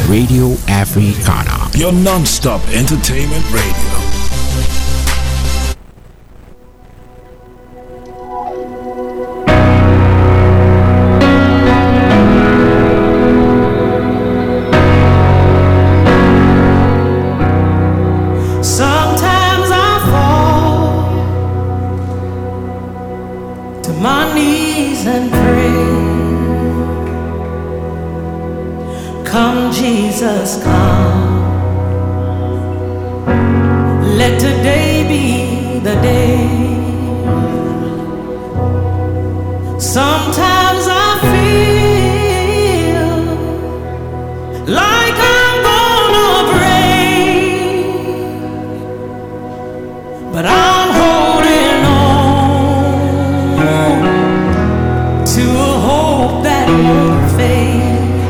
Radio Africana, your non-stop entertainment radio. Jesus, come. Let today be the day. Sometimes I feel like I'm gonna break, but I'm holding on to a hope that won't fade.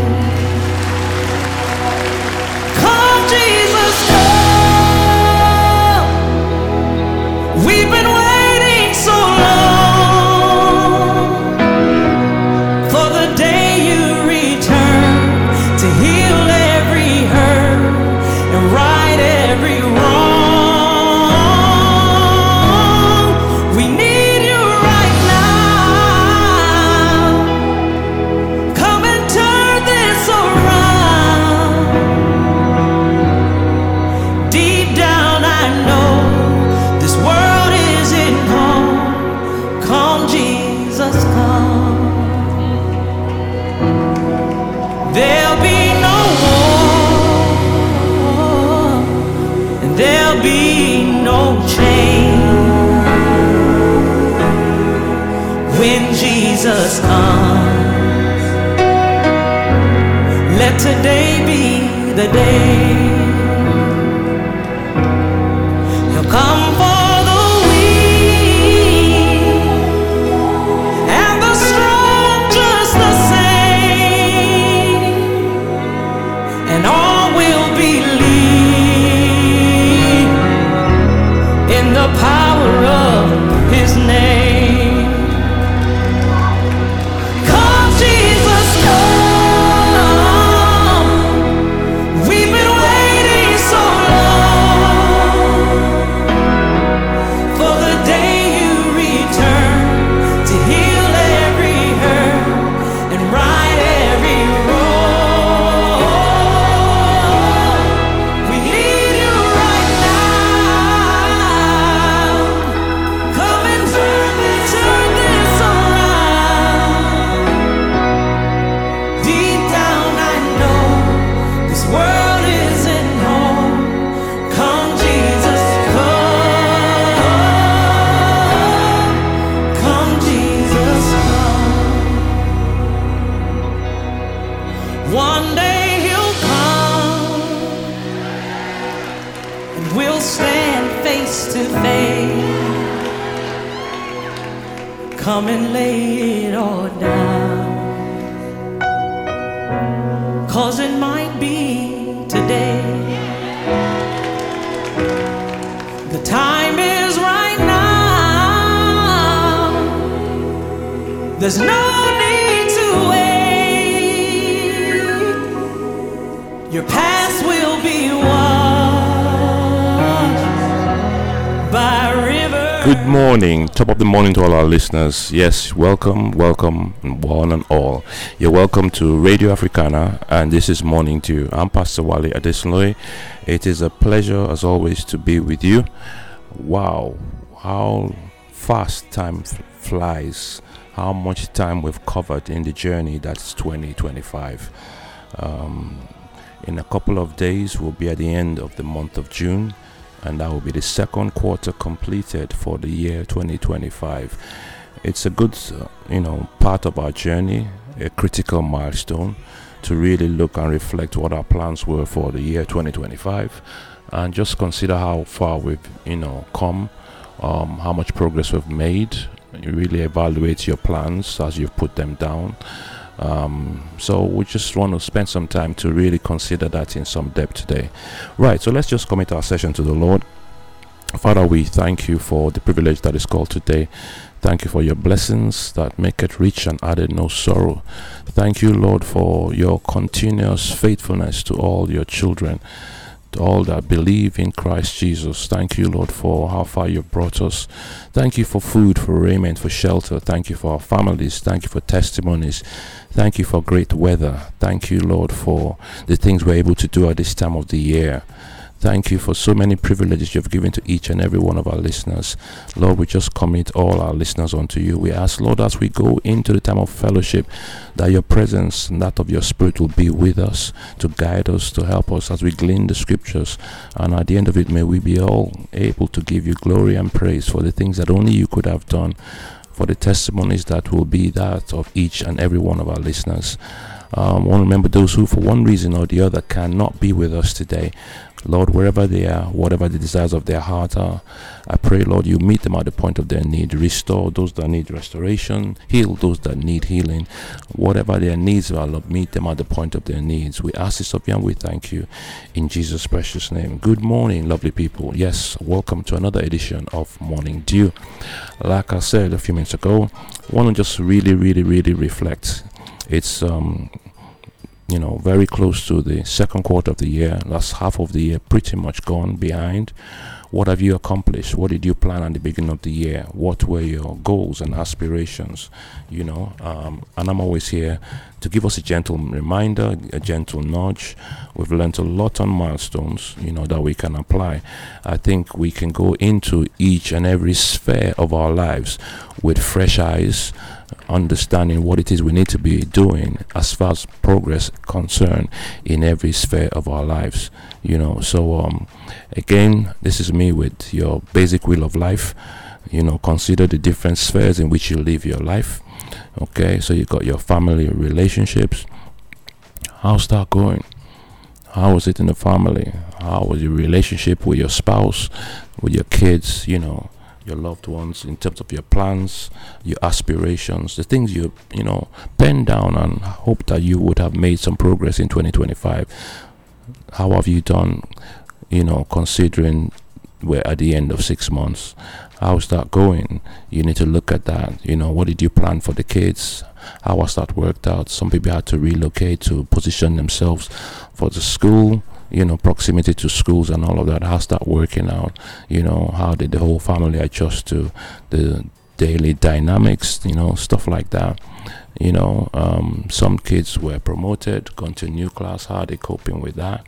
We've been waiting so long for the day you return to heal every hurt and right every wrong. We need you right now. Come and turn this around. Deep down I know this world isn't home. Come, Jesus, come. There'll be no war, and there'll be no change when Jesus comes. Let today be the day. He'll come for the weak and the strong just the same, and all will believe in the power of His name. Come, Jesus, come. We've been waiting so long for the day you return to heal every hurt and right every wrong. We need you right now. Come and turn this around. Deep down I know this world isn't home. Come, Jesus, come. Come, Jesus, come. One day He'll come and we'll stand face to face. Come and lay it all down, 'cause it might be today. The time is right now. There's no need to wait. Your past will be washed by a river. Good morning, top of the morning to all our listeners. Yes, welcome, and one and all. You're welcome to Radio Africana, and this is Morning Dew. I'm Pastor Wale Adesunloye. It is a pleasure, as always, to be with you. Wow, how fast time flies. How much time we've covered in the journey that's 2025. In a couple of days, we'll be at the end of the month of June, and that will be the second quarter completed for the year 2025. It's a good, part of our journey, a critical milestone to really look and reflect what our plans were for the year 2025, and just consider how far we've, come, how much progress we've made. You really evaluate your plans as you've put them down. So we just want to spend some time to really consider that in some depth today. Right, so let's just commit our session to the Lord Father, we thank you for the privilege that is called today. Thank you for your blessings that make it rich and added no sorrow. Thank you, Lord, for your continuous faithfulness to all your children, to all that believe in Christ Jesus. Thank you, Lord, for how far you've brought us. Thank you for food, for raiment, for shelter. Thank you for our families. Thank you for testimonies. Thank you for great weather. Thank you, Lord, for the things we're able to do at this time of the year. Thank you for so many privileges you've given to each and every one of our listeners. Lord, we just commit all our listeners unto you. We ask, Lord, as we go into the time of fellowship, that your presence and that of your Spirit will be with us, to guide us, to help us as we glean the scriptures. And at the end of it, may we be all able to give you glory and praise for the things that only you could have done, for the testimonies that will be that of each and every one of our listeners. I want to remember those who, for one reason or the other, cannot be with us today. Lord, wherever they are, whatever the desires of their heart are, I pray, Lord, you meet them at the point of their need. Restore those that need restoration. Heal those that need healing. Whatever their needs are, Lord, meet them at the point of their needs. We ask this of you and we thank you in Jesus' precious name. Good morning, lovely people. Yes, welcome to another edition of Morning Dew. Like I said a few minutes ago, I want to just really reflect. It's very close to the second quarter of the year. Last half of the year pretty much gone behind. What have you accomplished? What did you plan at the beginning of the year? What were your goals and aspirations? And I'm always here to give us a gentle reminder, a gentle nudge. We've learned a lot on milestones, that we can apply. I think we can go into each and every sphere of our lives with fresh eyes, understanding what it is we need to be doing as far as progress concerned in every sphere of our lives. Again, this is me with your basic wheel of life. Consider the different spheres in which you live your life. Okay, so you got your family relationships. How's that going? How was it in the family? How was your relationship with your spouse, with your kids, your loved ones, in terms of your plans, your aspirations, the things you pen down and hope that you would have made some progress in 2025? How have you done, considering we're at the end of 6 months? How's that going? You need to look at that. What did you plan for the kids? How has that worked out? Some people had to relocate to position themselves for the school, proximity to schools and all of that. How's that working out? How did the whole family adjust to the daily dynamics, stuff like that. Some kids were promoted, gone to a new class. How are they coping with that?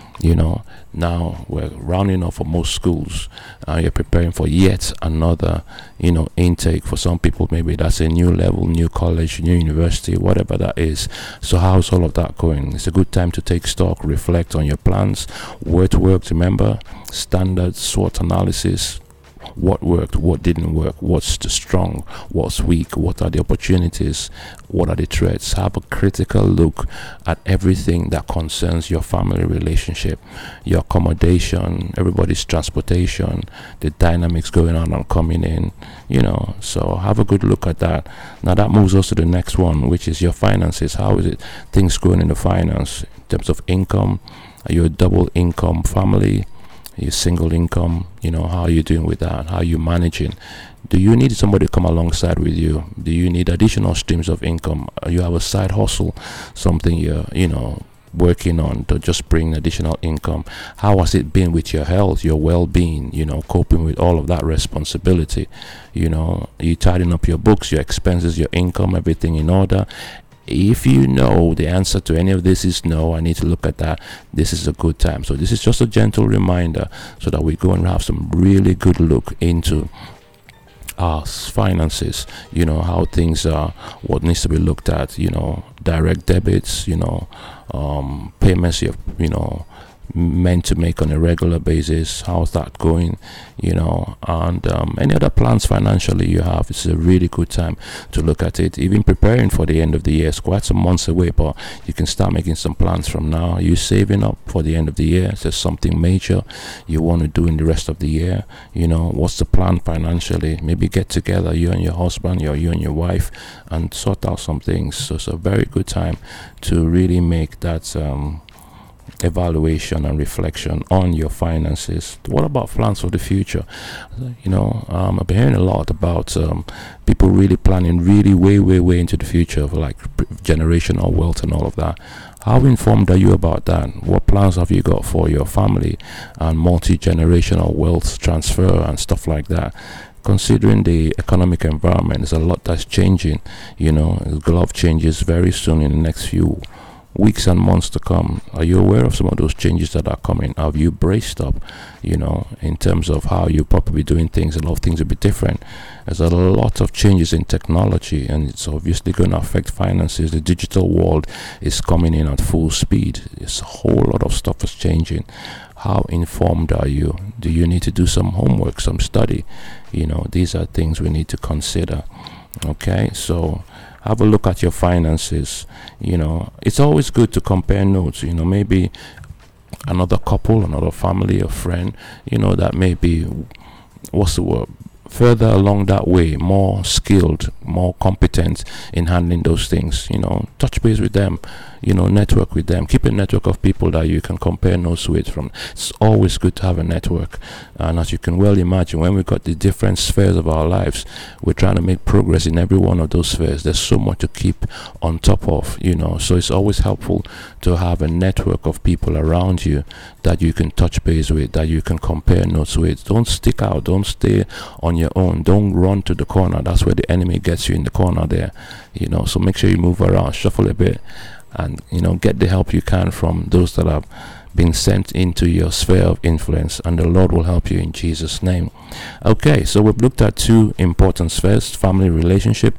Now we're rounding off for most schools. You're preparing for yet another, intake. For some people, maybe that's a new level, new college, new university, whatever that is. So how's all of that going? It's a good time to take stock, reflect on your plans, what worked. Remember, standard SWOT analysis. What worked, what didn't work, what's the strong, what's weak, what are the opportunities, what are the threats. Have a critical look at everything that concerns your family relationship, your accommodation, everybody's transportation, the dynamics going on and coming in, so have a good look at that. Now that moves us to the next one, which is your finances. How is it things going in the finance in terms of income? Are you a double income family? Your single income, how are you doing with that? How are you managing? Do you need somebody to come alongside with you? Do you need additional streams of income? You have a side hustle, something you're, working on to just bring additional income? How has it been with your health, your well-being, coping with all of that responsibility? You tidying up your books, your expenses, your income, everything in order? If you know the answer to any of this is no, I need to look at that, this is a good time. So this is just a gentle reminder so that we go and have some really good look into our finances, how things are, what needs to be looked at, direct debits, payments you've, meant to make on a regular basis. How's that going? And any other plans financially you have, it's a really good time to look at it. Even preparing for the end of the year, it's quite some months away, but you can start making some plans from now. Are you saving up for the end of the year? Is there something major you want to do in the rest of the year? What's the plan financially? Maybe get together, you and your husband, or you and your wife, and sort out some things. So it's a very good time to really make that evaluation and reflection on your finances. What about plans for the future? I've been hearing a lot about people really planning really way into the future of like generational wealth and all of that. How informed are you about that? What plans have you got for your family and multi-generational wealth transfer and stuff like that? Considering the economic environment, there's a lot that's changing. There's a lot of changes very soon in the next few weeks and months to come. Are you aware of some of those changes that are coming? Have you braced up, in terms of how you're probably doing things? A lot of things will be different. There's a lot of changes in technology, and it's obviously going to affect finances. The digital world is coming in at full speed. It's a whole lot of stuff is changing. How informed are you? Do you need to do some homework, some study? These are things we need to consider. Okay, so have a look at your finances. It's always good to compare notes. Maybe another couple, another family, a friend, that may be, what's the word, further along that way, more skilled, more competent in handling those things. Touch base with them, network with them. Keep a network of people that you can compare notes with. It's always good to have a network. And as you can well imagine, when we've got the different spheres of our lives, we're trying to make progress in every one of those spheres. There's so much to keep on top of, so it's always helpful to have a network of people around you that you can touch base with, that you can compare notes with. Don't stick out, don't stay on your own, don't run to the corner. That's where the enemy gets you, in the corner there. So make sure you move around, shuffle a bit, and get the help you can from those that have been sent into your sphere of influence, and the Lord will help you in Jesus' name. Okay, so we've looked at two important spheres: family relationship,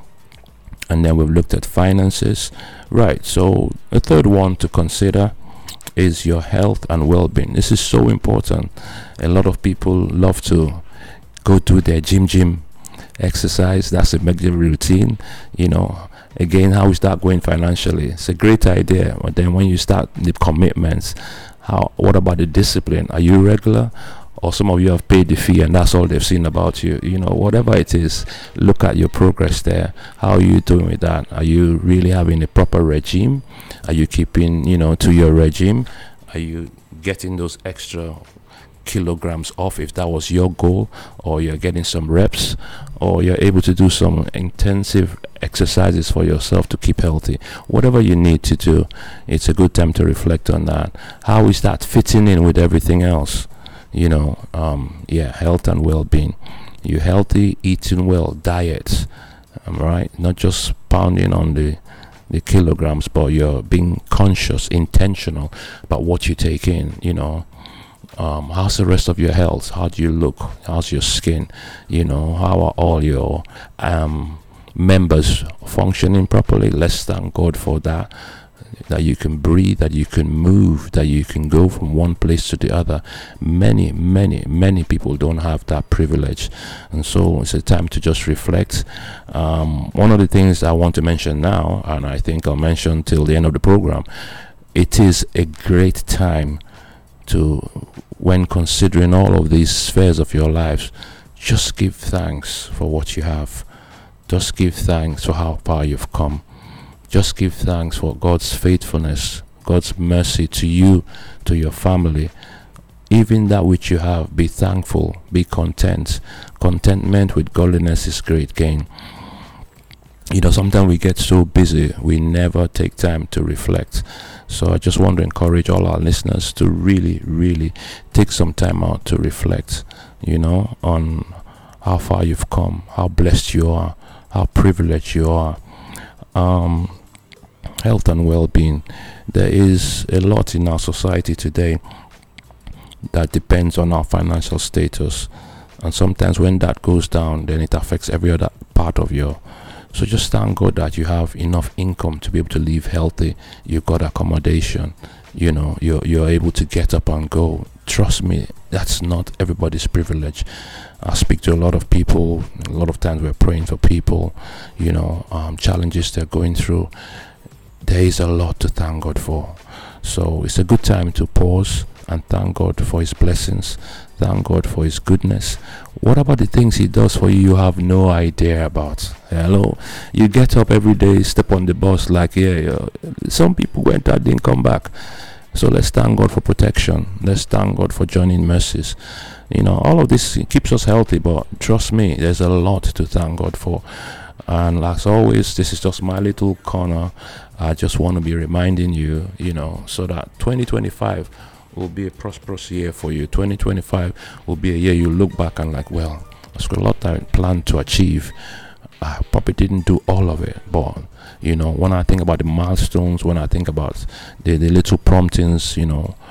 and then we've looked at finances. Right, so a third one to consider is your health and well-being. This is so important. A lot of people love to go to their gym exercise. That's a regular routine. Again, how is that going financially? It's a great idea, but then when you start the commitments, what about the discipline? Are you regular? Or some of you have paid the fee and that's all they've seen about you. Whatever it is, look at your progress there. How are you doing with that? Are you really having a proper regime? Are you keeping, to your regime? Are you getting those extra kilograms off if that was your goal? Or you're getting some reps? Or you're able to do some intensive exercises for yourself to keep healthy? Whatever you need to do, it's a good time to reflect on that. How is that fitting in with everything else? Health and well-being. You healthy, eating well, diet, right? Not just pounding on the kilograms, but you're being conscious, intentional about what you take in. How's the rest of your health? How do you look? How's your skin? How are all your members functioning properly? Let's thank God for that you can breathe, that you can move, that you can go from one place to the other. Many people don't have that privilege, and so it's a time to just reflect. One of the things I want to mention now, and I think I'll mention till the end of the program, it is a great time to, when considering all of these spheres of your lives, just give thanks for what you have. Just give thanks for how far you've come. Just give thanks for God's faithfulness, God's mercy to you, to your family. Even that which you have, be thankful, be content. Contentment with godliness is great gain. Sometimes we get so busy, we never take time to reflect. So I just want to encourage all our listeners to really take some time out to reflect, on how far you've come, how blessed you are, how privileged you are. Health and well-being. There is a lot in our society today that depends on our financial status, and sometimes when that goes down, then it affects every other part of your. So just thank God that you have enough income to be able to live healthy. You've got accommodation. You're able to get up and go. Trust me, that's not everybody's privilege. I speak to a lot of people. A lot of times we're praying for people, challenges they're going through. There is a lot to thank God for. So it's a good time to pause and thank God for His blessings. Thank God for His goodness. What about the things He does for you have no idea about? Hello? You get up every day, step on the bus like, some people went out, didn't come back. So let's thank God for protection. Let's thank God for joining mercies. All of this keeps us healthy, but trust me, there's a lot to thank God for. And as always, this is just my little corner. I just want to be reminding you, so that 2025 will be a prosperous year for you. 2025 will be a year you look back and like, well, I've got a lot I planned to achieve. I probably didn't do all of it, but when I think about the milestones, when I think about the little promptings,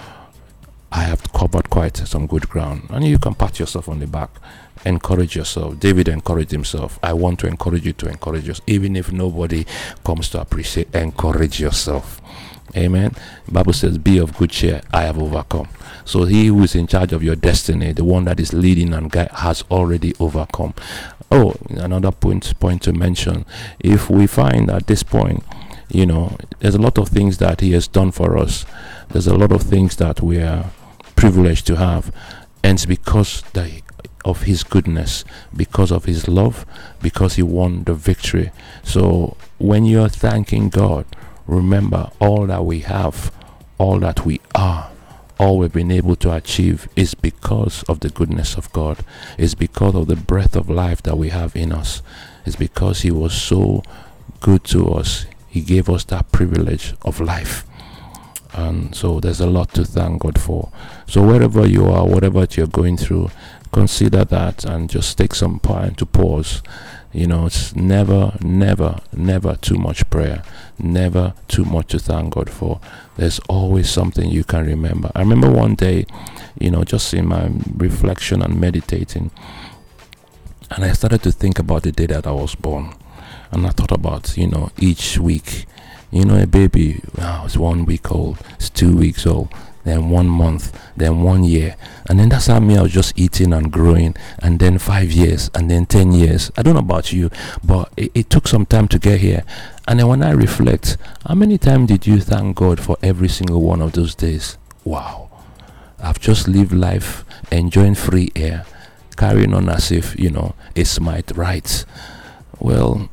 I have covered quite some good ground. And you can pat yourself on the back, encourage yourself. David encouraged himself. I want to encourage you to encourage yourself. Even if nobody comes to appreciate, encourage yourself. Amen. The Bible says, be of good cheer, I have overcome. So he who is in charge of your destiny, the one that is leading and guide, has already overcome. Oh, another point to mention, if we find at this point, there's a lot of things that he has done for us. There's a lot of things that we are privileged to have, and it's because of his goodness, because of his love, because he won the victory. So when you're thanking God, remember all that we have, all that we are, all we've been able to achieve is because of the goodness of God. It's because of the breath of life that we have in us. It's because he was so good to us. He gave us that privilege of life. And so there's a lot to thank God for. So wherever you are, whatever you're going through, consider that and just take some time to pause. It's never too much prayer, never too much to thank God for. There's always something you can remember. I remember one day, just in my reflection and meditating, and I started to think about the day that I was born. And I thought about, each week, a baby, it's 1 week old, it's 2 weeks old, then 1 month, then 1 year, and then that's how I was just eating and growing, and then 5 years, and then 10 years. I don't know about you, but it took some time to get here. And then when I reflect, how many times did you thank God for every single one of those days? Wow, I've just lived life, enjoying free air, carrying on as if it's my right. Well,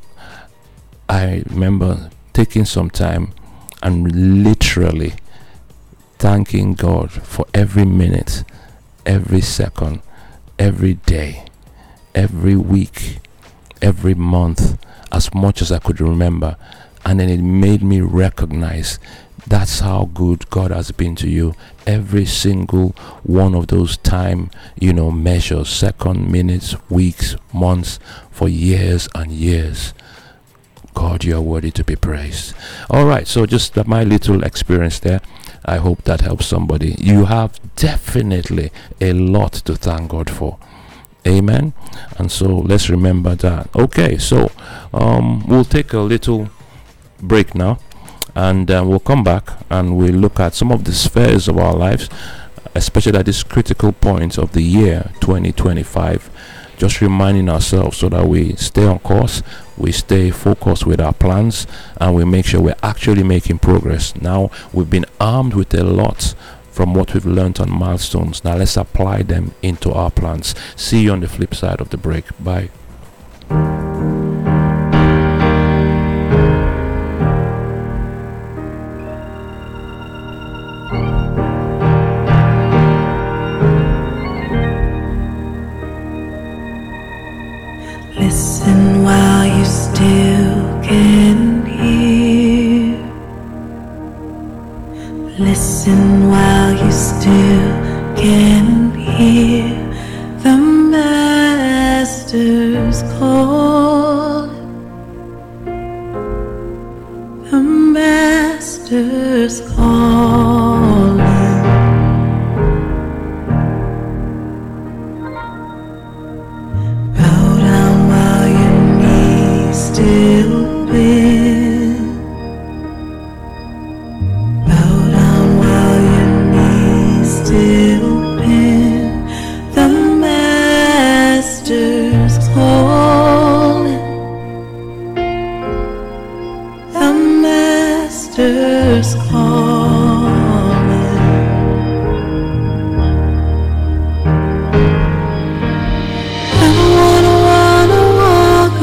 I remember taking some time and literally thanking God for every minute, every second, every day, every week, every month, as much as I could remember. And then it made me recognize that's how good God has been to you. Every single one of those time, measures, second, minutes, weeks, months, for years and years. God, you are worthy to be praised. All right, so just my little experience there. I hope that helps somebody. You have definitely a lot to thank God for. Amen. And so let's remember that. Okay, so we'll take a little break now, and we'll come back and we'll look at some of the spheres of our lives, especially at this critical point of the year 2025. Just reminding ourselves so that we stay on course, we stay focused with our plans, and we make sure we're actually making progress. Now we've been armed with a lot from what we've learned on milestones. Now let's apply them into our plans. See you on the flip side of the break. Bye. Listen while you still can hear. Listen while you still can hear the Master's call. The Master's calling. Bow down while your knees still bend. Bow down while your knees still bend. The Master's calling. The Master's calling. I wanna walk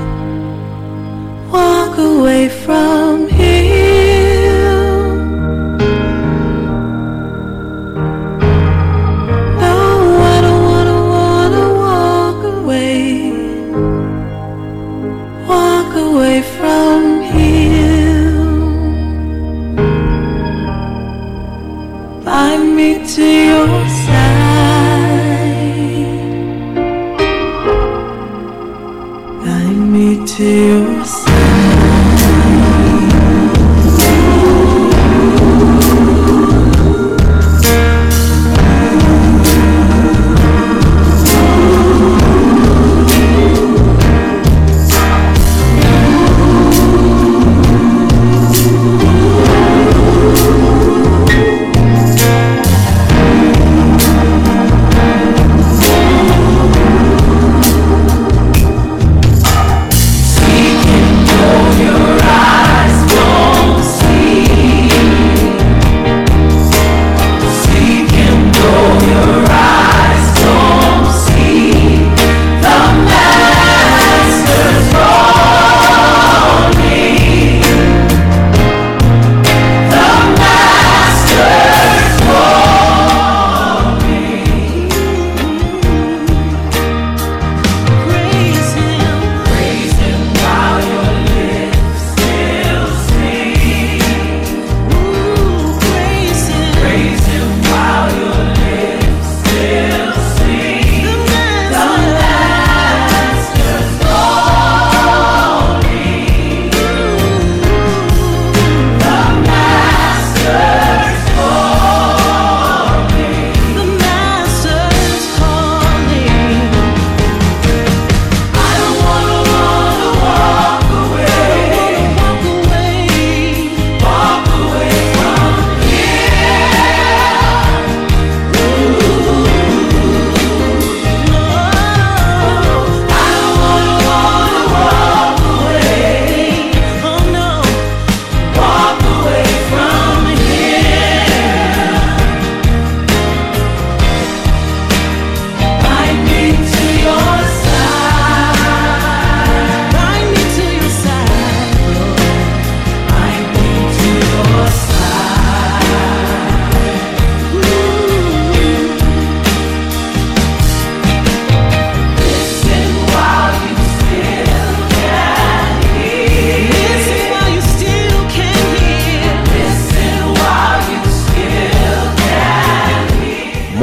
away from Him.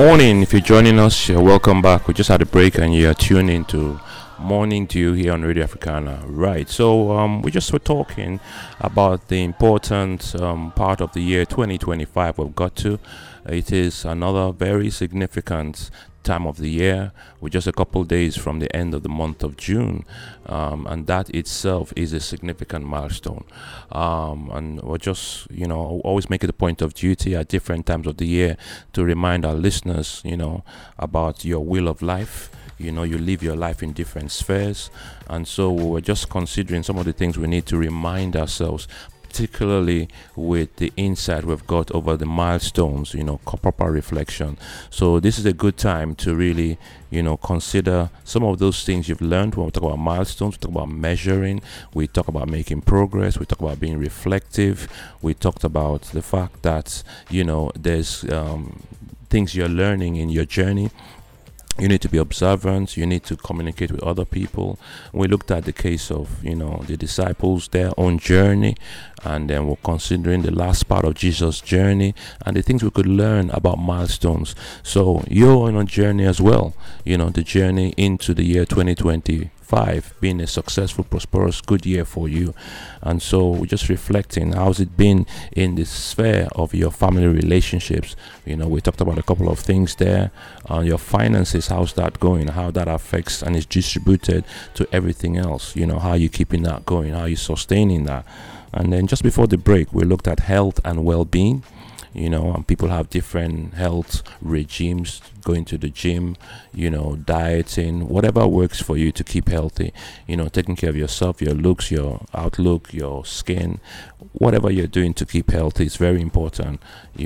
morning. If you're joining us, you're welcome back. We just had a break and you're tuning into Morning Dew here on Radio Africana. Right, so we just were talking about the important part of the year 2025 we've got to. It is another very significant time of the year. We're just a couple days from the end of the month of June, and that itself is a significant milestone. And we're just, always make it a point of duty at different times of the year to remind our listeners, about your will of life. You live your life in different spheres, and so we're just considering some of the things we need to remind ourselves, particularly with the insight we've got over the milestones, proper reflection. So this is a good time to really, consider some of those things you've learned. When we talk about milestones, we talk about measuring, we talk about making progress, we talk about being reflective, we talked about the fact that, there's things you're learning in your journey. You need to be observant. You need to communicate with other people. We looked at the case of, the disciples, their own journey, and then we're considering the last part of Jesus' journey and the things we could learn about milestones. So you're on a journey as well, the journey into the year 2025 being a successful, prosperous, good year for you. And so we're just reflecting, how's it been in the sphere of your family relationships? We talked about a couple of things there. Your finances, how's that going? How that affects and is distributed to everything else. How you keeping that going? How you sustaining that? And then just before the break, we looked at health and well-being. And people have different health regimes, going to the gym, dieting, whatever works for you to keep healthy, taking care of yourself, your looks, your outlook, your skin, whatever you're doing to keep healthy is very important.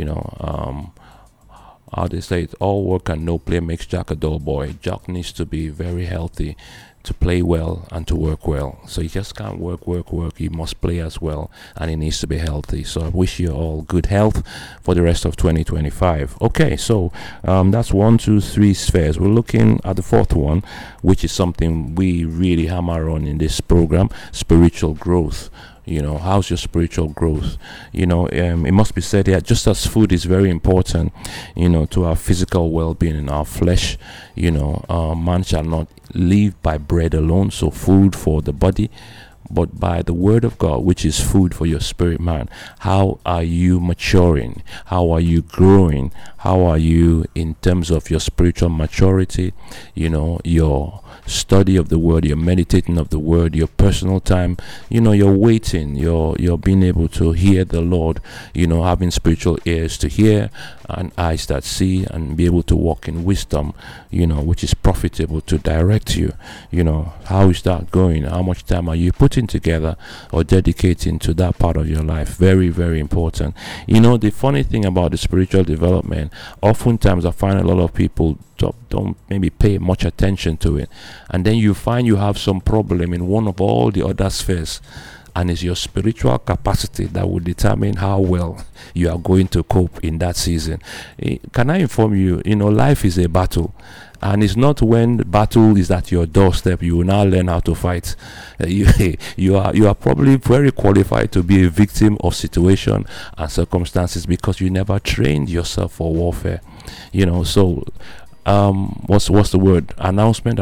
How they say it, all work and no play makes Jack a dull boy. Jack needs to be very healthy to play well and to work well. So you just can't work. You must play as well, and it needs to be healthy. So I wish you all good health for the rest of 2025. Okay, so that's 1, 2, 3 spheres. We're looking at the fourth one, which is something we really hammer on in this program: spiritual growth. How's your spiritual growth? It must be said here, just as food is very important, to our physical well-being in our flesh, man shall not live by bread alone, so food for the body, but by the word of God, which is food for your spirit man. How are you maturing? How are you growing? How are you in terms of your spiritual maturity? Your study of the word, your meditating of the word, your personal time, you're waiting, you're being able to hear the Lord, having spiritual ears to hear and eyes that see, and be able to walk in wisdom, which is profitable to direct you. How is that going? How much time are you putting together or dedicating to that part of your life? Very, very important. The funny thing about the spiritual development, oftentimes I find a lot of people don't maybe pay much attention to it, and then you find you have some problem in one of all the other spheres, and it's your spiritual capacity that will determine how well you are going to cope in that season. Can I inform you, life is a battle, and it's not when the battle is at your doorstep you will now learn how to fight. You are probably very qualified to be a victim of situation and circumstances because you never trained yourself for warfare. So what's the word? Announcement.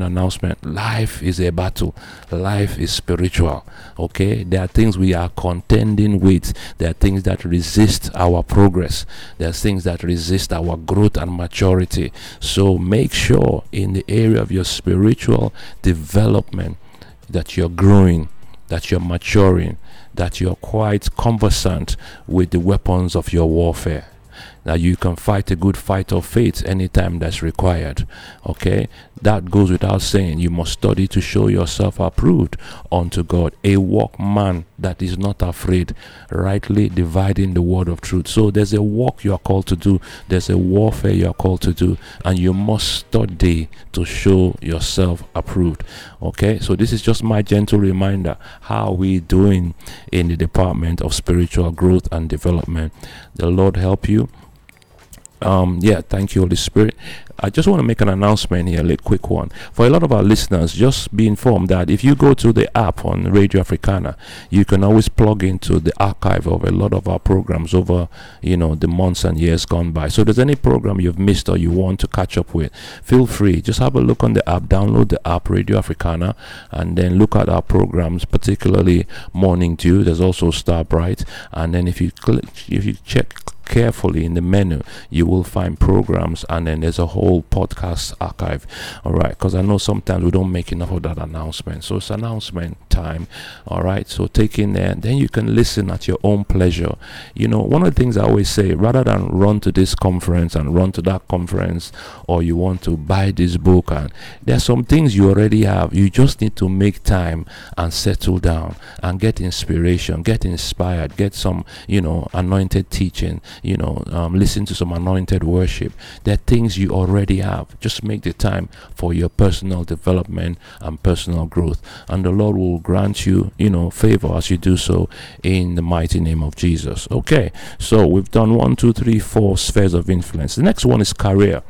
Life is a battle. Life is spiritual. Okay, there are things we are contending with. There are things that resist our progress. There are things that resist our growth and maturity. So make sure in the area of your spiritual development that you're growing, that you're maturing, that you're quite conversant with the weapons of your warfare. That you can fight a good fight of faith anytime that's required. Okay, that goes without saying. You must study to show yourself approved unto God, a workman that is not afraid, rightly dividing the word of truth. So there's a work you are called to do, there's a warfare you are called to do, and you must study to show yourself approved. Okay, so this is just my gentle reminder. How are we doing in the department of spiritual growth and development? The Lord help you. Thank you, Holy Spirit. I just want to make an announcement here, a quick one. For a lot of our listeners, just be informed that if you go to the app on Radio Africana, you can always plug into the archive of a lot of our programs over, the months and years gone by. So if there's any program you've missed or you want to catch up with, feel free. Just have a look on the app, download the app Radio Africana, and then look at our programs, particularly Morning Dew. There's also Star Bright, and then if you check carefully in the menu, you will find programs, and then there's a whole podcast archive. All right, because I know sometimes we don't make enough of that announcement, so it's announcement time. All right, so take in there, then you can listen at your own pleasure. One of the things I always say, rather than run to this conference and run to that conference, or you want to buy this book, and there's some things you already have, you just need to make time and settle down and get inspiration, get inspired, get some anointed teaching, listen to some anointed worship. There are things you already have. Just make the time for your personal development and personal growth, and the Lord will grant you favor as you do so, in the mighty name of Jesus. Okay, so we've done 1, 2, 3, 4 spheres of influence. The next one is career.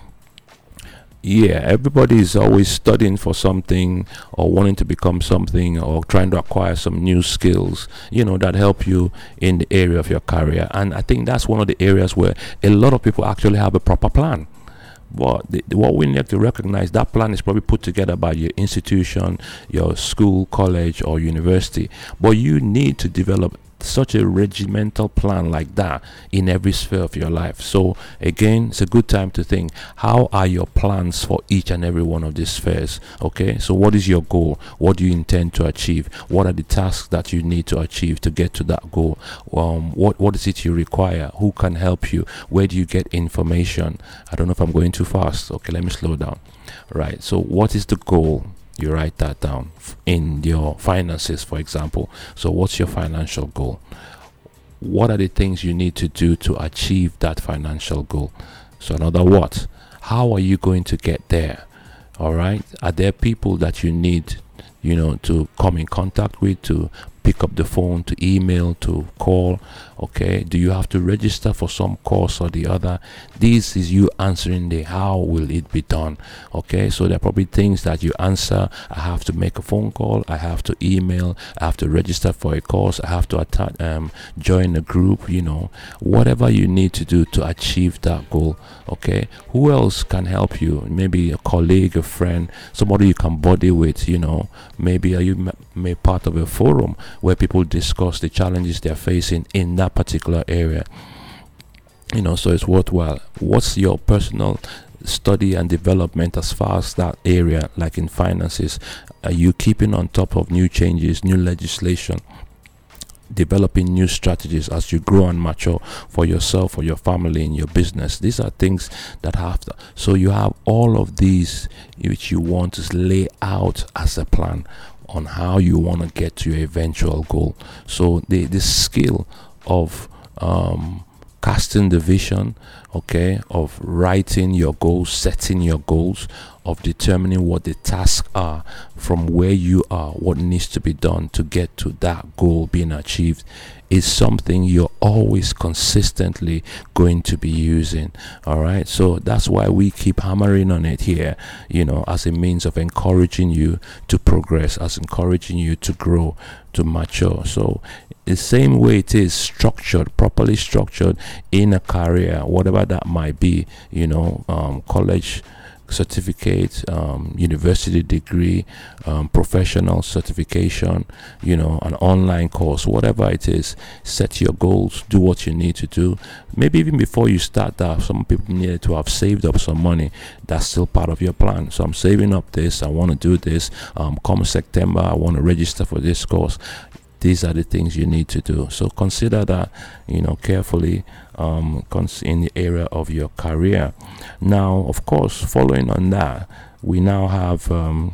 Everybody is always studying for something, or wanting to become something, or trying to acquire some new skills, that help you in the area of your career. And I think that's one of the areas where a lot of people actually have a proper plan. But what we need to recognize, that plan is probably put together by your institution, your school, college, or university. But you need to develop such a regimental plan like that in every sphere of your life. So again, it's a good time to think, how are your plans for each and every one of these spheres? Okay, so what is your goal? What do you intend to achieve? What are the tasks that you need to achieve to get to that goal? What is it you require? Who can help you? Where do you get information? I don't know if I'm going too fast. Okay, let me slow down. Right, so what is the goal? You write that down in your finances, for example. So what's your financial goal? What are the things you need to do to achieve that financial goal? So another what? How are you going to get there? All right. Are there people that you need, to come in contact with, to pick up the phone, to email, to call? Okay, do you have to register for some course or the other? This is you answering the how will it be done. Okay, so there are probably things that you answer. I have to make a phone call, I have to email, I have to register for a course, I have to join a group, whatever you need to do to achieve that goal. Okay, who else can help you? Maybe a colleague, a friend, somebody you can buddy with. Maybe are you part of a forum where people discuss the challenges they're facing in that particular area. So it's worthwhile. What's your personal study and development as far as that area, like in finances? Are you keeping on top of new changes, new legislation, developing new strategies as you grow and mature for yourself, for your family, in your business? These are things that have to, so you have all of these which you want to lay out as a plan on how you want to get to your eventual goal. So the skill of casting the vision, okay, of writing your goals, setting your goals, of determining what the tasks are from where you are, what needs to be done to get to that goal being achieved, is something you're always consistently going to be using. All right, so that's why we keep hammering on it here, as a means of encouraging you to progress, as encouraging you to grow, to mature. So the same way it is structured, properly structured in a career, whatever that might be, college certificate, university degree, professional certification, an online course, whatever it is. Set your goals, do what you need to do. Maybe even before you start that, some people need to have saved up some money. That's still part of your plan. So I'm saving up this, I want to do this, come September I want to register for this course. These are the things you need to do. So consider that, carefully in the area of your career. Now, of course, following on that, we now have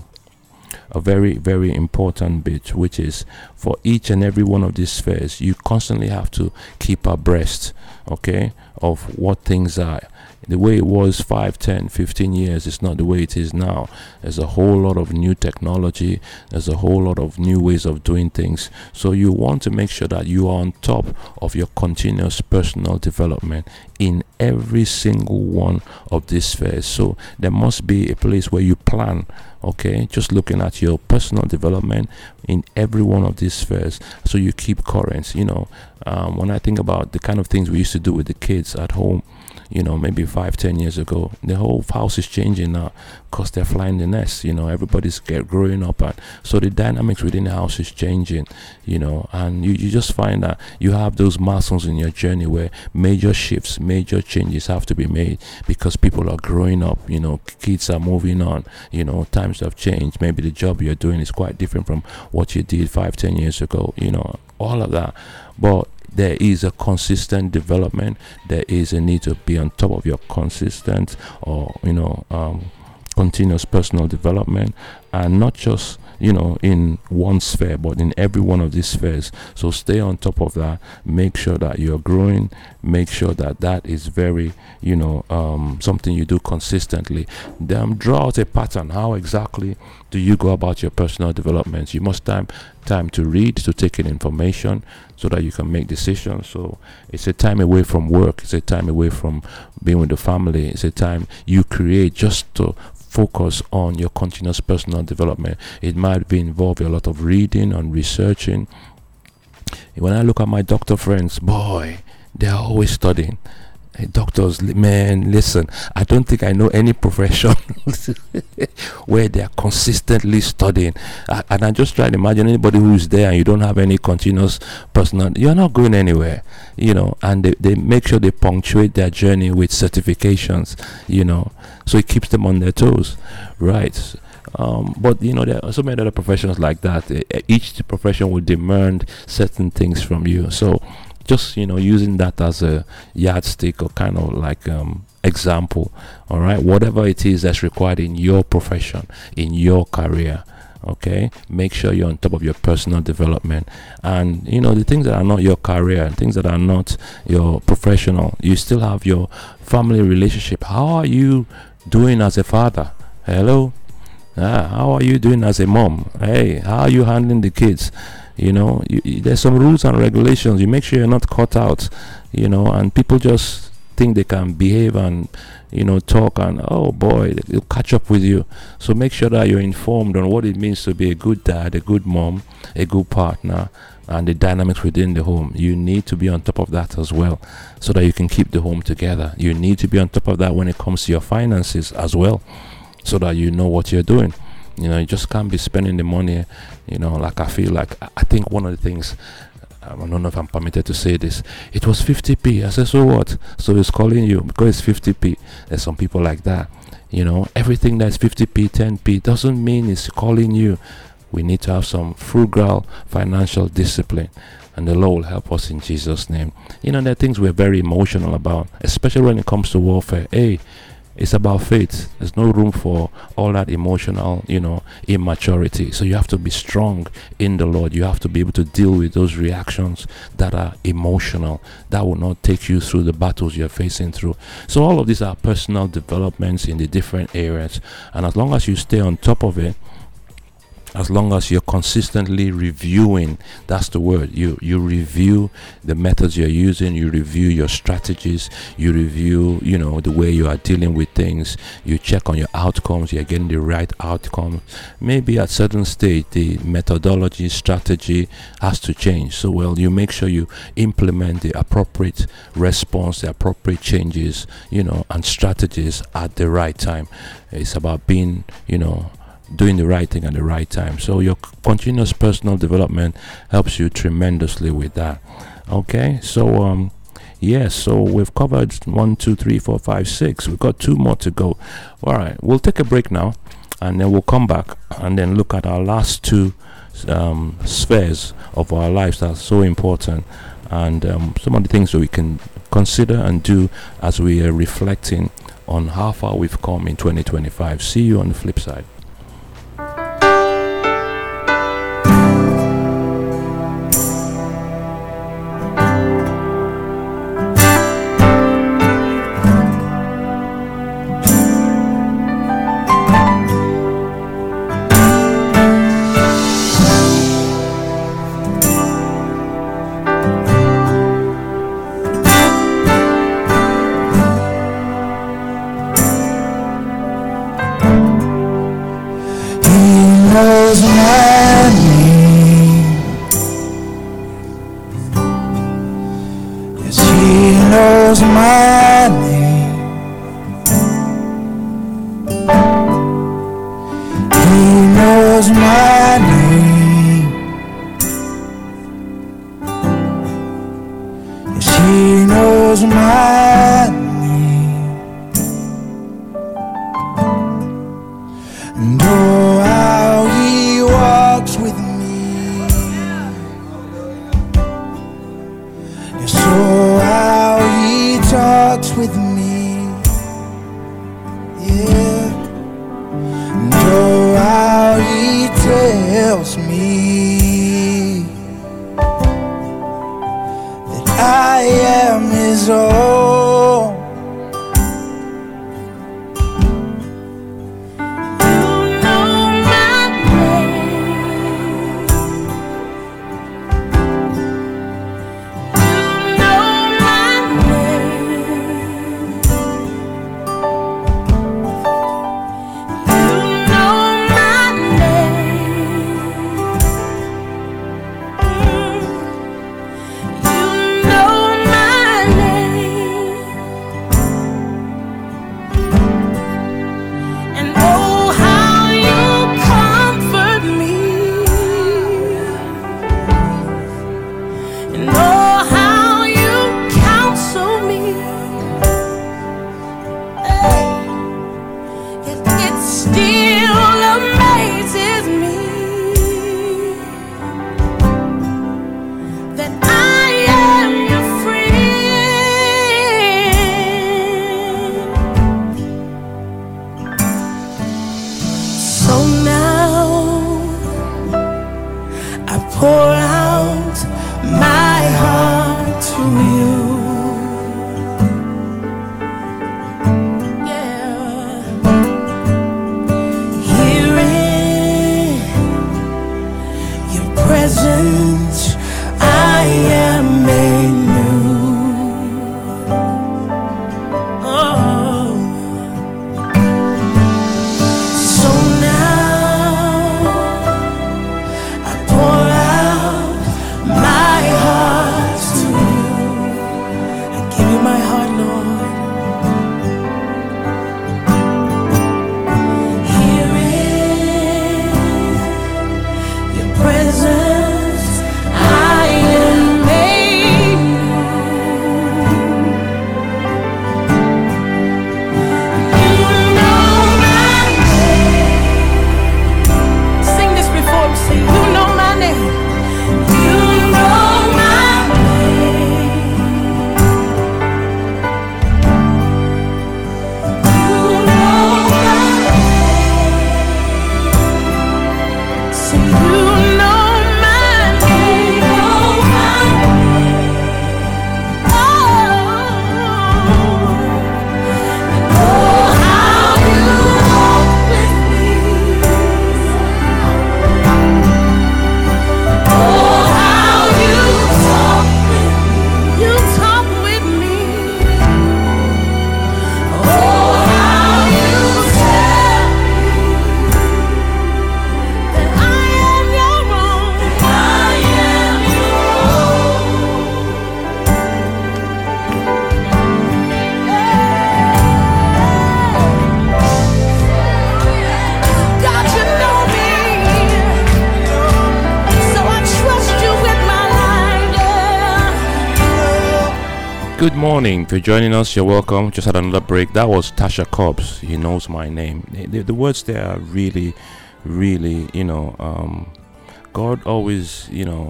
a very, very important bit, which is for each and every one of these spheres, you constantly have to keep abreast, okay, of what things are. The way it was 5, 10, 15 years is not the way it is now. There's a whole lot of new technology. There's a whole lot of new ways of doing things. So you want to make sure that you are on top of your continuous personal development in every single one of these spheres. So there must be a place where you plan, okay, just looking at your personal development in every one of these spheres, so you keep current. When I think about the kind of things we used to do with the kids at home, maybe 5-10 years ago, the whole house is changing now because they're flying the nest. Everybody's growing up, and so the dynamics within the house is changing. And you just find that you have those milestones in your journey where major shifts, major changes have to be made because people are growing up. Kids are moving on. Times have changed. Maybe the job you're doing is quite different from what you did 5-10 years ago. All of that, but there is a consistent development. There is a need to be on top of your consistent or continuous personal development, and not just in one sphere, but in every one of these spheres. So stay on top of that. Make sure that you're growing. Make sure that is very something you do consistently. Then draw out a pattern. How exactly do you go about your personal development? You must time to read, to take in information, so that you can make decisions. So it's a time away from work. It's a time away from being with the family. It's a time you create just to focus on your continuous personal development. It might involve a lot of reading and researching. When I look at my doctor friends, boy, they're always studying. Doctors, man, listen, I don't think I know any profession where they are consistently studying. And I just try to imagine anybody who's there and you don't have any continuous personal, you're not going anywhere, and they make sure they punctuate their journey with certifications, so it keeps them on their toes, right? But there are so many other professions like that. Each profession will demand certain things from you. So just using that as a yardstick or kind of like example, all right, whatever it is that's required in your profession, in your career, okay, make sure you're on top of your personal development. And the things that are not your career, things that are not your professional, you still have your family relationship. How are you doing as a father? Hello. How are you doing as a mom? Hey, how are you handling the kids? There's some rules and regulations. You make sure you're not caught out, and people just think they can behave and, talk, and oh boy, they'll catch up with you. So make sure that you're informed on what it means to be a good dad, a good mom, a good partner, and the dynamics within the home. You need to be on top of that as well, so that you can keep the home together. You need to be on top of that when it comes to your finances as well, so that you know what you're doing. You just can't be spending the money, like I think one of the things, I don't know if I'm permitted to say this, it was 50p. I said, so what? So it's calling you because it's 50p. There's some people like that. Everything that's 50p, 10p doesn't mean it's calling you. We need to have some frugal financial discipline, and the Lord will help us in Jesus' name. There are things we're very emotional about, especially when it comes to warfare. Hey, it's about faith. There's no room for all that emotional, immaturity. So you have to be strong in the Lord. You have to be able to deal with those reactions that are emotional, that will not take you through the battles you're facing through. So all of these are personal developments in the different areas. And as long as you stay on top of it, as long as you're consistently reviewing, that's the word, you review the methods you're using, you review your strategies, you review the way you are dealing with things, you check on your outcomes, you're getting the right outcome. Maybe at certain stage the methodology, strategy has to change, so you make sure you implement the appropriate response, the appropriate changes, and strategies at the right time. It's about being doing the right thing at the right time. So your continuous personal development helps you tremendously with that. Okay, so so we've covered 1, 2, 3, 4, 5, 6. We've got 2 more to go. All right, we'll take a break now, and then we'll come back and then look at our last 2 spheres of our lives that are so important, and some of the things that we can consider and do as we are reflecting on how far we've come in 2025. See you on the flip side. knows my name. He knows my name. Yes, he knows my name. And oh, how he walks with me. Yes, oh, how he talks with me. Yeah. And oh, how he tells me that I am his own. Pour out my heart to you. Yeah. Here in your presence, I am made new. Oh. So now I pour out my heart to you. I give you my heart, Lord. Here in your presence, I am made new. You know my name. Sing this before we sing. You know my name. You know my name. You know my name. Say you know my name. Oh, oh, how you walk with me. Oh, how you talk with me. You talk with me. Oh, how you tell me that I am your own. I am your own. God, you know me. So I trust you with my life. Good morning. If you're joining us, you're welcome. Just had another break. That was Tasha Cobbs. He knows my name. The words there are really, really, God always,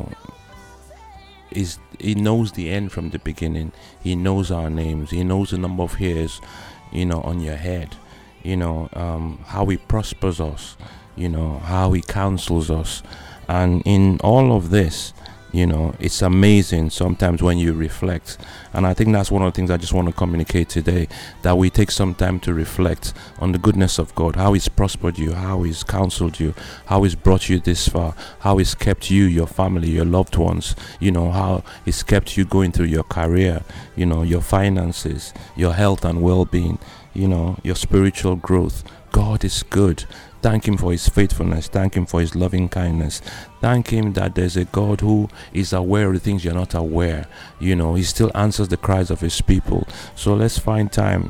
He knows the end from the beginning. He knows our names. He knows the number of hairs, on your head. How He prospers us. How He counsels us. And in all of this, it's amazing sometimes when you reflect. And I think that's one of the things I just want to communicate today, that we take some time to reflect on the goodness of God, how He's prospered you, how He's counseled you, how He's brought you this far, how He's kept you, your family, your loved ones, how He's kept you going through your career, your finances, your health and well-being, your spiritual growth. God is good. Thank him for his faithfulness. Thank him for his loving kindness. Thank him that there's a God who is aware of the things you're not aware. He still answers the cries of his people. So let's find time.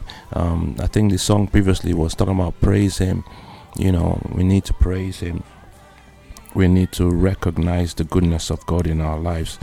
I think the song previously was talking about praise him. We need to praise him. We need to recognize the goodness of God in our lives.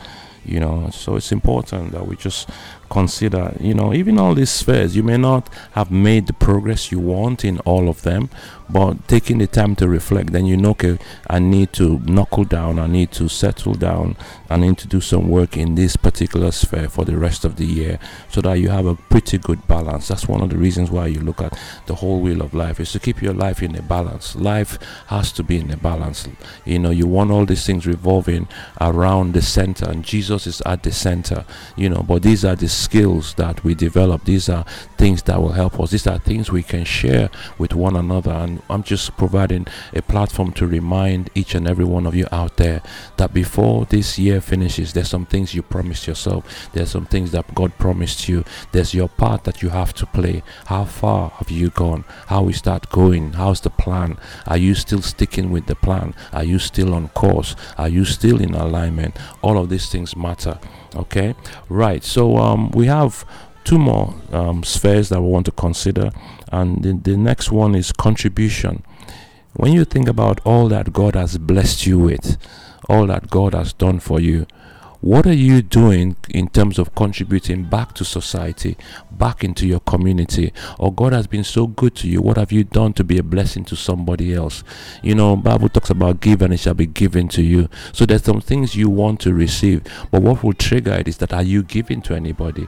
So it's important that we just consider, even all these spheres. You may not have made the progress you want in all of them, but taking the time to reflect, then okay, I need to knuckle down, I need to settle down, I need to do some work in this particular sphere for the rest of the year, so that you have a pretty good balance. That's one of the reasons why you look at the whole wheel of life, is to keep your life in a balance. Life has to be in a balance. You want all these things revolving around the center, and Jesus is at the center, but these are the skills that we develop. These are things that will help us. These are things we can share with one another. And I'm just providing a platform to remind each and every one of you out there that before this year finishes, there's some things you promised yourself. There's some things that God promised you. There's your part that you have to play. How far have you gone? How is that going? How's the plan? Are you still sticking with the plan? Are you still on course? Are you still in alignment? All of these things matter. Okay, right. So we have two more spheres that we want to consider, and the next one is contribution. When you think about all that God has blessed you with, all that God has done for you, what are you doing in terms of contributing back to society, back into your community? Or God has been so good to you, what have you done to be a blessing to somebody else? Bible talks about give and it shall be given to you. So there's some things you want to receive, but what will trigger it is that, are you giving to anybody?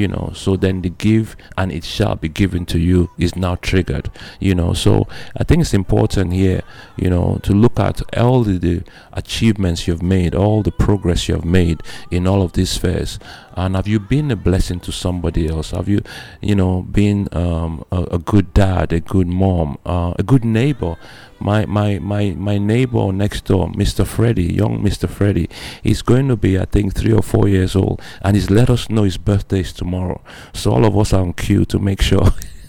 So then the give and it shall be given to you is now triggered. So I think it's important here, to look at all the achievements you've made, all the progress you have made in all of these spheres. And have you been a blessing to somebody else? Have you, been a good dad, a good mom, a good neighbor? My neighbor next door, Mr. Freddie, young Mr. Freddie, is going to be, I think, 3 or 4 years old, and he's let us know his birthday is tomorrow. So all of us are on cue to make sure.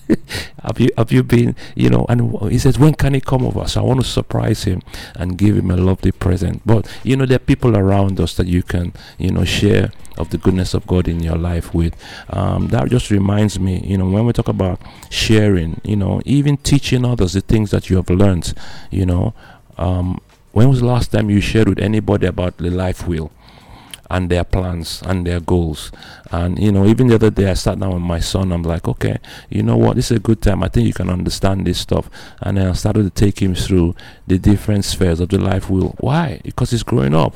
Have you been, and he says, when can he come over? So I want to surprise him and give him a lovely present. But there are people around us that you can share of the goodness of God in your life with. That just reminds me, when we talk about sharing, even teaching others the things that you have learned. When was the last time you shared with anybody about the life wheel and their plans and their goals? And even the other day I sat down with my son. I'm like, okay, you know what, this is a good time. I think you can understand this stuff. And then I started to take him through the different spheres of the life wheel. Why? Because he's growing up.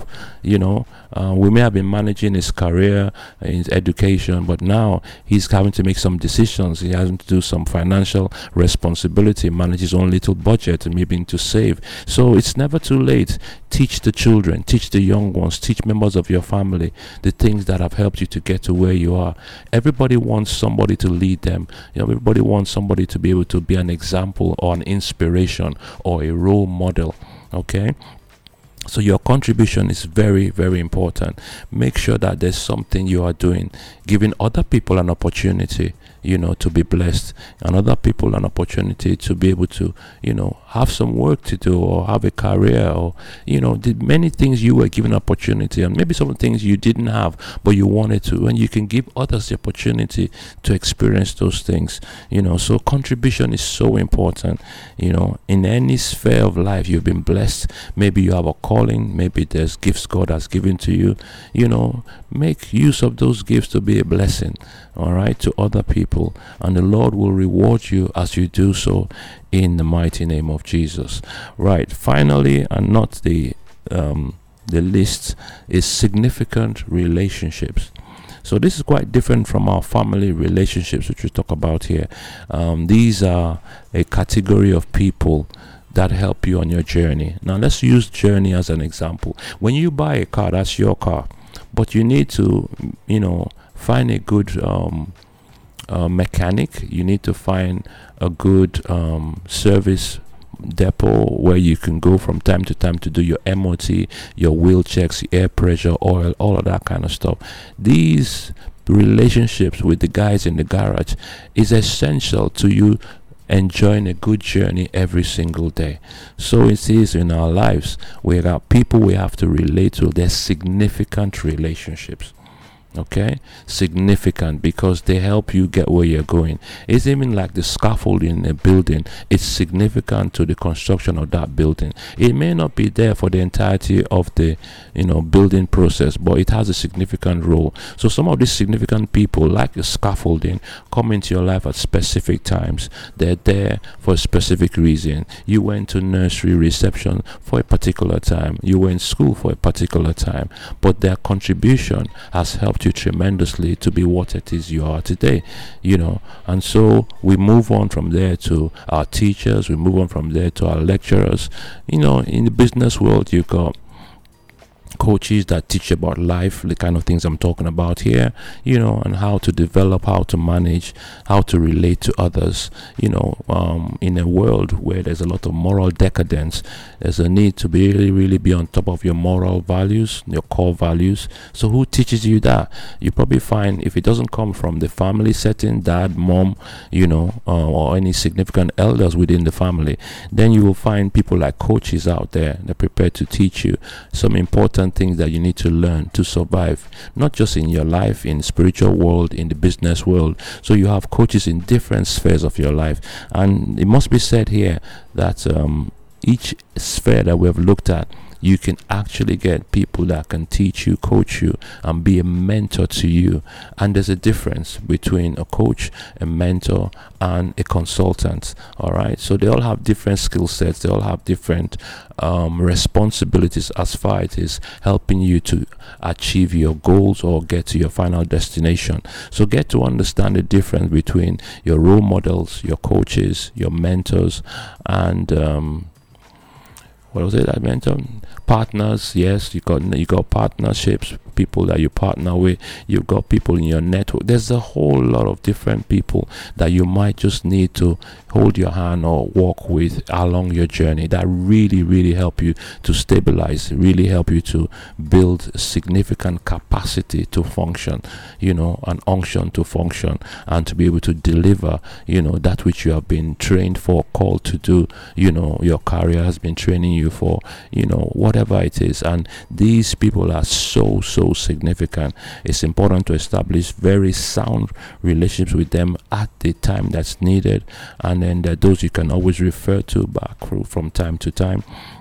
We may have been managing his career, his education, but now he's having to make some decisions. He has to do some financial responsibility, manage his own little budget, and maybe to save. So it's never too late. Teach the children, teach the young ones, teach members of your family the things that have helped you to get to where you are. Everybody wants somebody to lead them. Everybody wants somebody to be able to be an example or an inspiration or a role model. Okay? So your contribution is very, very important. Make sure that there's something you are doing, giving other people an opportunity, to be blessed, and other people an opportunity to be able to, have some work to do or have a career, or, did many things you were given opportunity, and maybe some things you didn't have, but you wanted to, and you can give others the opportunity to experience those things, so contribution is so important. In any sphere of life, you've been blessed. Maybe you have a calling, maybe there's gifts God has given to you, make use of those gifts to be a blessing, all right, to other people, and the Lord will reward you as you do so in the mighty name of Jesus. Right, finally, and not the least, is significant relationships. So this is quite different from our family relationships, which we talk about here. These are a category of people that help you on your journey. Now let's use journey as an example. When you buy a car, that's your car, but you need to find a good mechanic. You need to find a good service depot where you can go from time to time to do your MOT, your wheel checks, air pressure, oil, all of that kind of stuff. These relationships with the guys in the garage is essential to you enjoying a good journey every single day. So it is in our lives. We got people we have to relate to. They're significant relationships. Okay, significant because they help you get where you're going. It's even like the scaffolding in a building. It's significant to the construction of that building. It may not be there for the entirety of the building process, but it has a significant role. So some of these significant people, like the scaffolding, come into your life at specific times. They're there for a specific reason. You went to nursery reception for a particular time. You were in school for a particular time, but their contribution has helped you tremendously to be what it is you are today, and so we move on from there to our teachers, we move on from there to our lecturers. In the business world, you've got coaches that teach about life, the kind of things I'm talking about here, and how to develop, how to manage, how to relate to others. In a world where there's a lot of moral decadence, there's a need to really be on top of your moral values, your core values. So who teaches you that? You probably find, if it doesn't come from the family setting, dad, mom, or any significant elders within the family, then you will find people like coaches out there. They're prepared to teach you some important things that you need to learn to survive, not just in your life, in the spiritual world, in the business world. So you have coaches in different spheres of your life, and it must be said here that each sphere that we have looked at, you can actually get people that can teach you, coach you, and be a mentor to you. And there's a difference between a coach, a mentor, and a consultant. All right, so they all have different skill sets. They all have different responsibilities as far as it is helping you to achieve your goals or get to your final destination. So get to understand the difference between your role models, your coaches, your mentors, and what was it I mentioned? Partners. Yes, you got partnerships, people that you partner with. You've got people in your network. There's a whole lot of different people that you might just need to hold your hand or walk with along your journey, that really help you to stabilize, really help you to build significant capacity to function, an unction to function, and to be able to deliver, that which you have been trained for, called to do. Your career has been training you for, whatever it is. And these people are so significant. It's important to establish very sound relationships with them at the time that's needed, and then there are those you can always refer to back from time to time.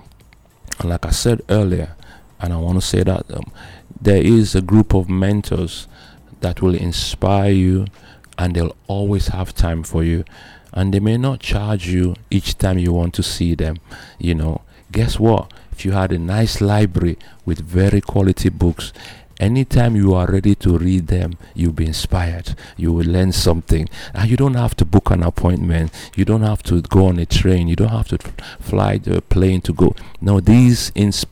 And like I said earlier, and I want to say that there is a group of mentors that will inspire you, and they'll always have time for you, and they may not charge you each time you want to see them. Guess what? If you had a nice library with very quality books, anytime you are ready to read them, you'll be inspired. You will learn something, and you don't have to book an appointment. You don't have to go on a train. You don't have to fly the plane to go. No, these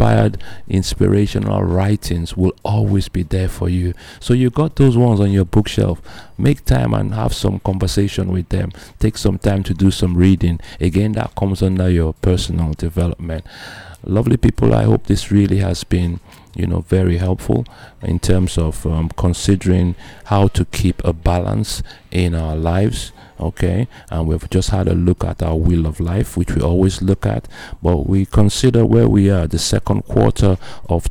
inspirational writings will always be there for you. So you got those ones on your bookshelf. Make time and have some conversation with them. Take some time to do some reading. Again, that comes under your personal development. Lovely people, I hope this really has been very helpful in terms of considering how to keep a balance in our lives. Okay, and we've just had a look at our wheel of life, which we always look at, but we consider where we are, the second quarter of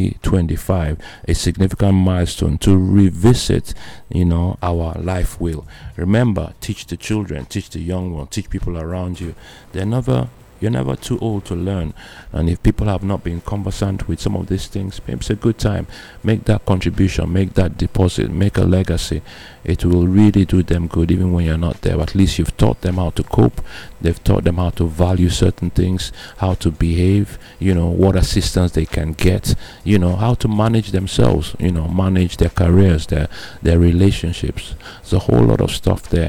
2025, a significant milestone to revisit our life wheel. Remember, teach the children, teach the young ones, teach people around you. You're never too old to learn, and if people have not been conversant with some of these things, it's a good time. Make that contribution, make that deposit, make a legacy. It will really do them good, even when you're not there. At least you've taught them how to cope. They've taught them how to value certain things, how to behave, what assistance they can get, how to manage themselves, manage their careers, their relationships. There's a whole lot of stuff there.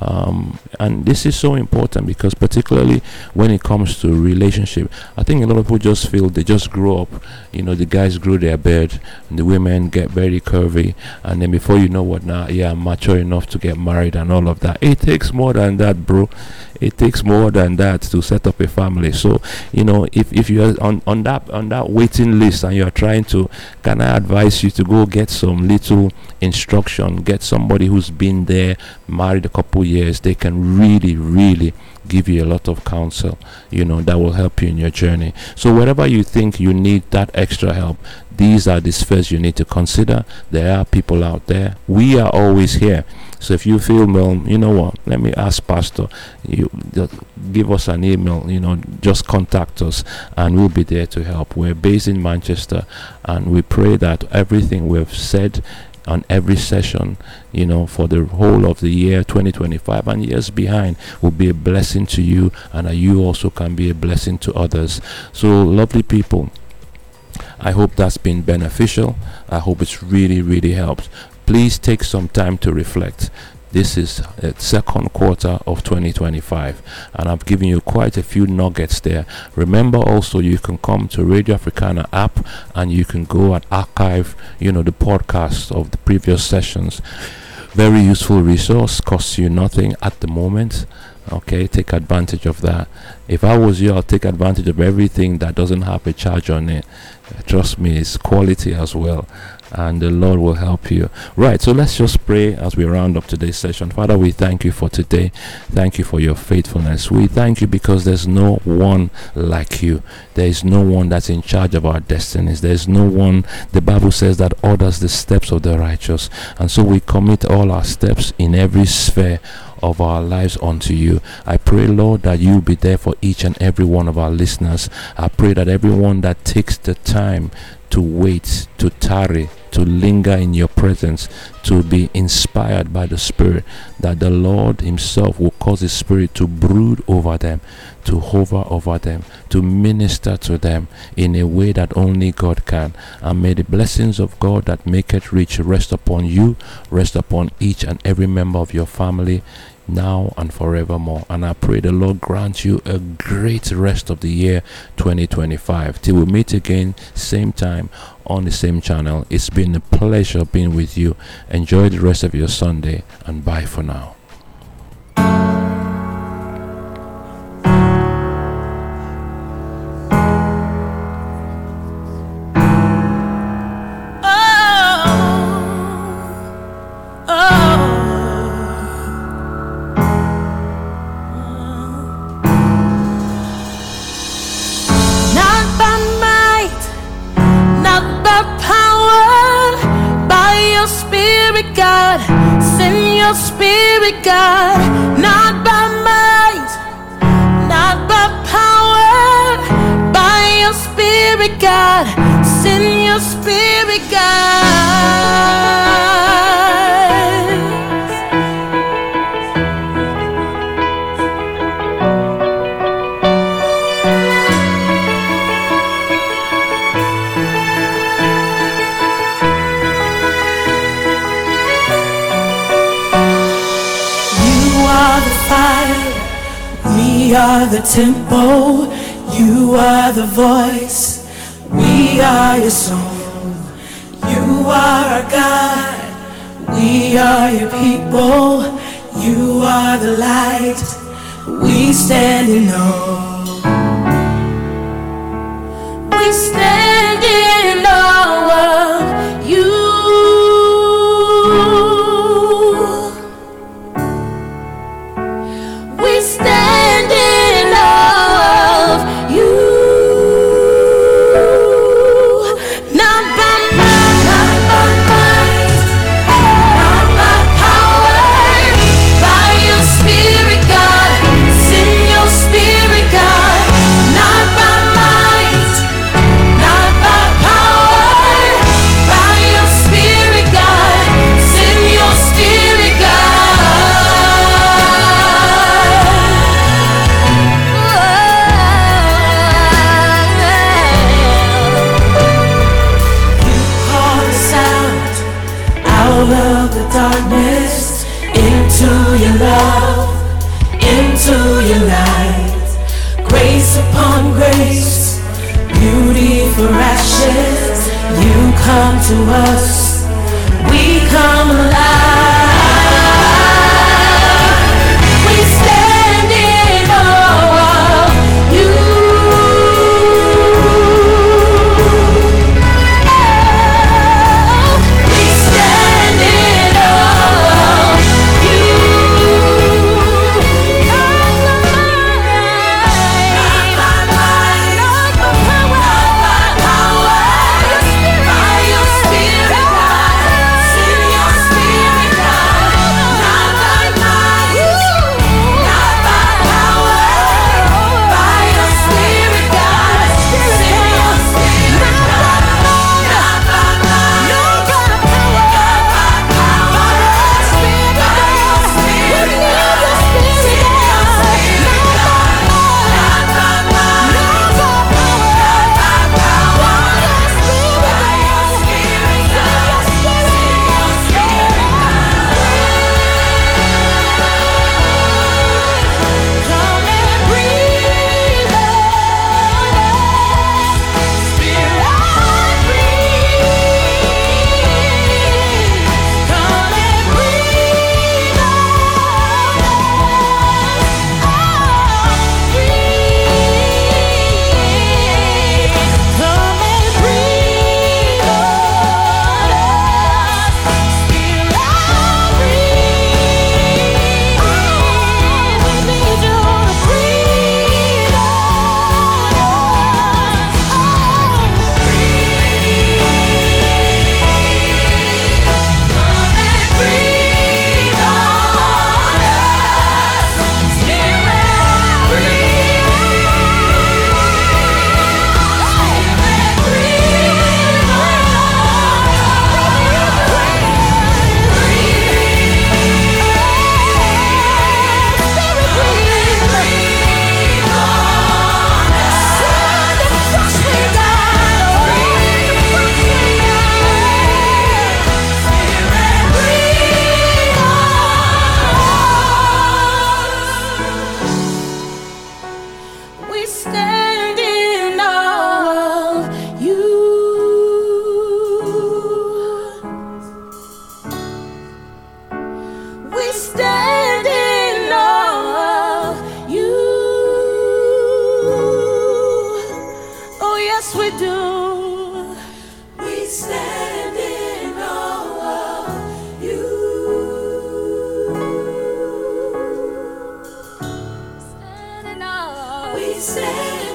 And this is so important because particularly when it comes to relationship, I think a lot of people just feel they just grow up, the guys grow their beard, and the women get very curvy, and then before you know what, now, I'm mature enough to get married and all of that. It takes more than that, bro. It takes more than that to set up a family. So if you're on that waiting list and you're trying to, can I advise you to go get some little instruction, get somebody who's been there, married a couple years. They can really give you a lot of counsel, that will help you in your journey. So wherever you think you need that extra help, these are the spheres you need to consider. There are people out there. We are always here. So if you feel, well, you know what, let me ask Pastor, you give us an email, just contact us and we'll be there to help. We're based in Manchester, and we pray that everything we've said on every session, for the whole of the year 2025 and years behind, will be a blessing to you, and that you also can be a blessing to others. So lovely people, I hope that's been beneficial. I hope it's really helped. Please take some time to reflect. This is the second quarter of 2025, and I've given you quite a few nuggets there. Remember also, you can come to Radio Africana app and you can go and archive, the podcast of the previous sessions. Very useful resource, costs you nothing at the moment. Okay, take advantage of that. If I was you, I'll take advantage of everything that doesn't have a charge on it. Trust me, it's quality as well, and the Lord will help you. Right, so let's just pray as we round up today's session. Father, we thank you for today. Thank you for your faithfulness. We thank you because there's no one like you. There is no one that's in charge of our destinies. There's no one, the Bible says, that orders the steps of the righteous. And so we commit all our steps in every sphere of our lives unto you. I pray, Lord, that you be there for each and every one of our listeners. I pray that everyone that takes the time to wait, to tarry, to linger in your presence, to be inspired by the Spirit, that the Lord himself will cause his Spirit to brood over them, to hover over them, to minister to them in a way that only God can. And may the blessings of God that make it rich rest upon you, rest upon each and every member of your family, now and forevermore. And I pray the Lord grant you a great rest of the year 2025. Till we meet again, same time on the same channel. It's been a pleasure being with you. Enjoy the rest of your Sunday, and bye for now. Spirit, God, not by might, not by power, by your Spirit, God, send your Spirit, God. We are the tempo, you are the voice, we are your song, you are our God, we are your people, you are the light, we stand in awe, we stand in awe of you. We stand in awe of you. Not by might, not by might, not by power, by your Spirit, God. Send your Spirit, God. Not by might, not by power, by your Spirit, God. Send your Spirit, God. Out of the darkness, into your love, into your light. Grace upon grace, beauty for ashes. You come to us, we come alive. We stand in awe of you. We stand in stand in awe of you. Oh, yes, we do. We stand in awe of you. Stand in awe. We stand